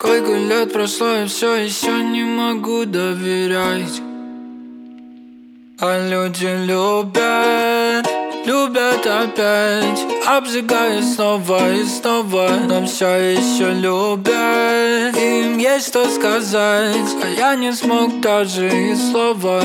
Сколько лет прошло, я все еще не могу доверять. А люди любят, любят опять, обжигая снова и снова. Но все еще любят, им есть что сказать, а я не смог даже и слова.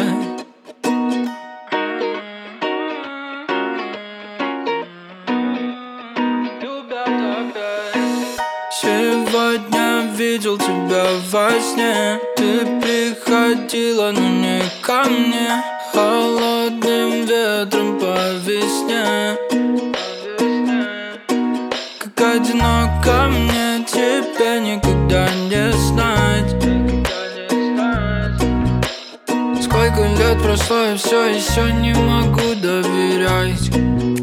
Сегодня видел тебя во сне. Ты приходила, но не ко мне. Холодным ветром по весне. Как одиноко мне, тебе никогда не знать. Сколько лет прошло, я все еще не могу доверять.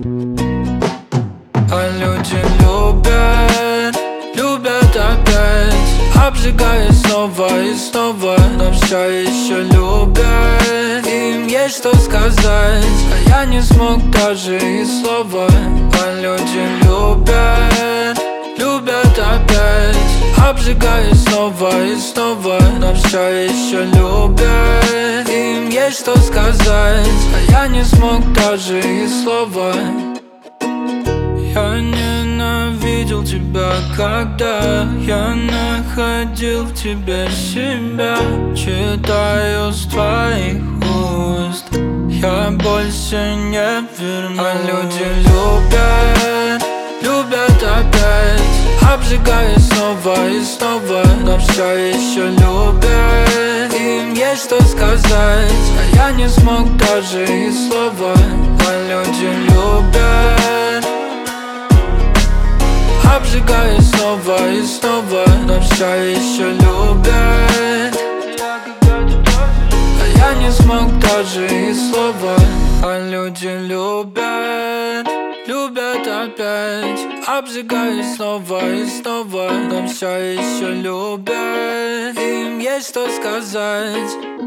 А люди любят, любят опять, обжигая снова и снова. Но все еще любят, им есть что сказать, а я не смог даже и слова. А люди любят, любят опять, обжигая снова и снова. Но все еще любят, им есть что сказать, а я не смог даже и слова. Я ненавидел тебя, когда я находил в тебе себя. Читаю с твоих уст, я больше не вернусь. А люди любят, любят опять, обжигая снова и снова. Но все еще любят, им есть что сказать, а я не смог даже и слова. А люди любят, обжигая снова и снова. Но все еще любят, а я не смог даже и слова. А люди любят, любят опять, обжигая снова и снова. Но все еще любят, им есть что сказать.